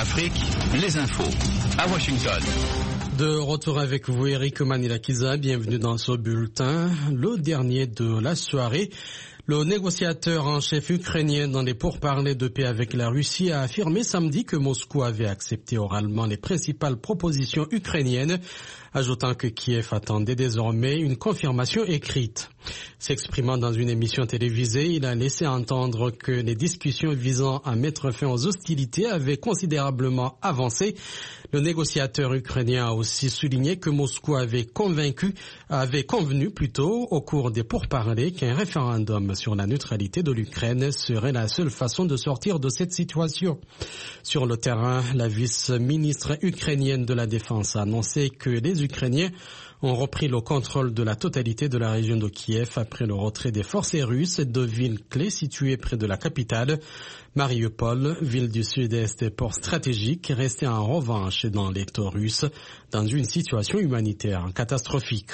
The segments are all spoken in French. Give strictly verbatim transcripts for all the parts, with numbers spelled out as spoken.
Afrique, les infos à Washington. De retour avec vous, Eric Manilakiza, bienvenue dans ce bulletin, le dernier de la soirée. Le négociateur en chef ukrainien dans les pourparlers de paix avec la Russie a affirmé samedi que Moscou avait accepté oralement les principales propositions ukrainiennes, ajoutant que Kiev attendait désormais une confirmation écrite. S'exprimant dans une émission télévisée, il a laissé entendre que les discussions visant à mettre fin aux hostilités avaient considérablement avancé. Le négociateur ukrainien a aussi souligné que Moscou avait convaincu, avait convenu plutôt au cours des pourparlers qu'un référendum sur la neutralité de l'Ukraine serait la seule façon de sortir de cette situation. Sur le terrain, la vice-ministre ukrainienne de la Défense a annoncé que les Ukrainiens ont repris le contrôle de la totalité de la région de Kiev après le retrait des forces russes de villes clés situées près de la capitale. Mariupol, ville du sud-est et port stratégique, restait en revanche dans l'étau russe dans une situation humanitaire catastrophique.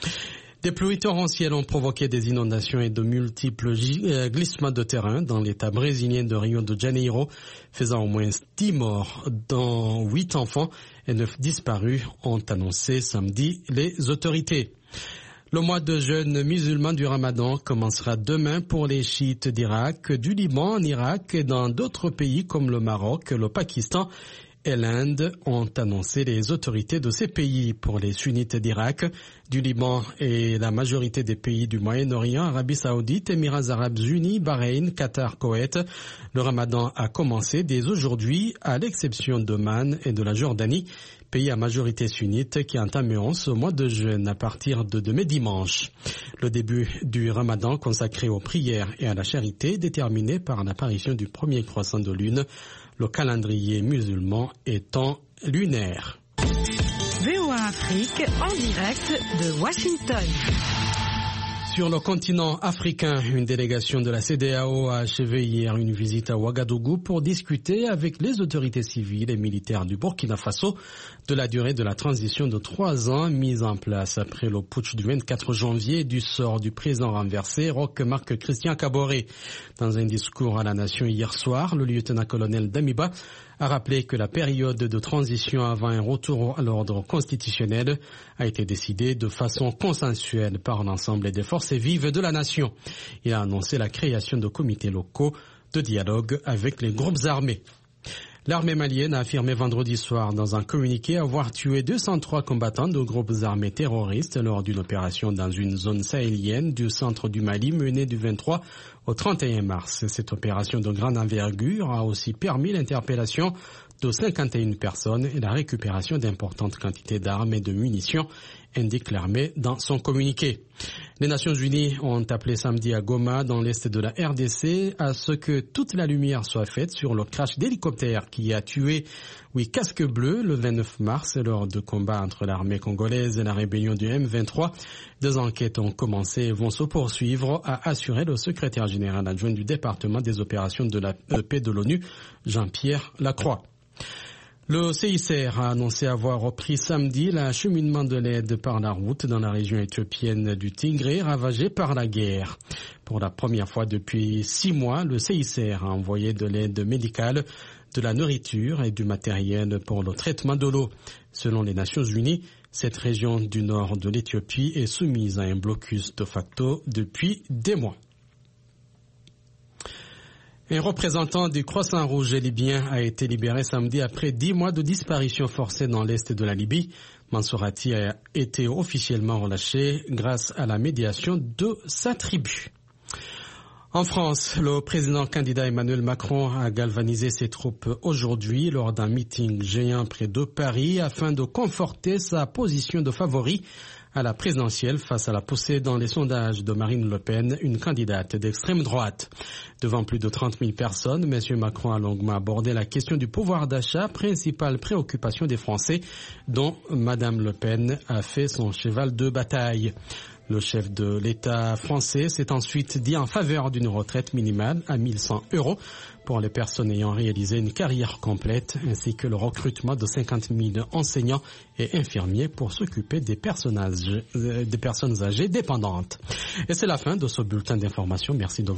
Des pluies torrentielles ont provoqué des inondations et de multiples glissements de terrain dans l'état brésilien de Rio de Janeiro, faisant au moins dix morts, dont huit enfants et neuf disparus, ont annoncé samedi les autorités. Le mois de jeûne musulman du Ramadan commencera demain pour les chiites d'Irak, du Liban, en Irak et dans d'autres pays comme le Maroc, le Pakistan et l'Inde, ont annoncé les autorités de ces pays. Pour les sunnites d'Irak, du Liban et la majorité des pays du Moyen-Orient, Arabie Saoudite, Émirats Arabes Unis, Bahreïn, Qatar, Koweït, le Ramadan a commencé dès aujourd'hui, à l'exception d'Oman et de la Jordanie, pays à majorité sunnite qui entameront ce mois de jeûne à partir de demain dimanche. Le début du Ramadan consacré aux prières et à la charité, déterminé par l'apparition du premier croissant de lune, le calendrier musulman étant lunaire. V O A Afrique en direct de Washington. Sur le continent africain, une délégation de la C E D E A O a achevé hier une visite à Ouagadougou pour discuter avec les autorités civiles et militaires du Burkina Faso de la durée de la transition de trois ans mise en place après le putsch du vingt-quatre janvier et du sort du président renversé, Roch Marc Christian Kaboré. Dans un discours à la nation hier soir, le lieutenant-colonel Damiba a rappelé que la période de transition avant un retour à l'ordre constitutionnel a été décidée de façon consensuelle par l'ensemble des forces vives de la nation. Il a annoncé la création de comités locaux de dialogue avec les groupes armés. L'armée malienne a affirmé vendredi soir dans un communiqué avoir tué deux cent trois combattants de groupes armés terroristes lors d'une opération dans une zone sahélienne du centre du Mali menée du vingt-trois au trente et un mars. Cette opération de grande envergure a aussi permis l'interpellation de cinquante et une personnes et la récupération d'importantes quantités d'armes et de munitions, indique l'armée dans son communiqué. Les Nations Unies ont appelé samedi à Goma, dans l'est de la R D C, à ce que toute la lumière soit faite sur le crash d'hélicoptère qui a tué huit casques bleus le vingt-neuf mars lors de combats entre l'armée congolaise et la rébellion du M vingt-trois. Deux enquêtes ont commencé et vont se poursuivre, a assuré le secrétaire général adjoint du département des opérations de la paix de l'ONU, Jean-Pierre Lacroix. Le C I C R a annoncé avoir repris samedi l'acheminement de l'aide par la route dans la région éthiopienne du Tigré ravagée par la guerre. Pour la première fois depuis six mois, le C I C R a envoyé de l'aide médicale, de la nourriture et du matériel pour le traitement de l'eau. Selon les Nations Unies, cette région du nord de l'Éthiopie est soumise à un blocus de facto depuis des mois. Un représentant du Croissant-Rouge libyen a été libéré samedi après dix mois de disparition forcée dans l'est de la Libye. Mansourati a été officiellement relâché grâce à la médiation de sa tribu. En France, le président candidat Emmanuel Macron a galvanisé ses troupes aujourd'hui lors d'un meeting géant près de Paris afin de conforter sa position de favori à la présidentielle face à la poussée dans les sondages de Marine Le Pen, une candidate d'extrême droite. Devant plus de trente mille personnes, M. Macron a longuement abordé la question du pouvoir d'achat, principale préoccupation des Français, dont Mme Le Pen a fait son cheval de bataille. Le chef de l'État français s'est ensuite dit en faveur d'une retraite minimale à mille cent euros pour les personnes ayant réalisé une carrière complète, ainsi que le recrutement de cinquante mille enseignants et infirmiers pour s'occuper des personnes âgées, des personnes âgées dépendantes. Et c'est la fin de ce bulletin d'information. Merci de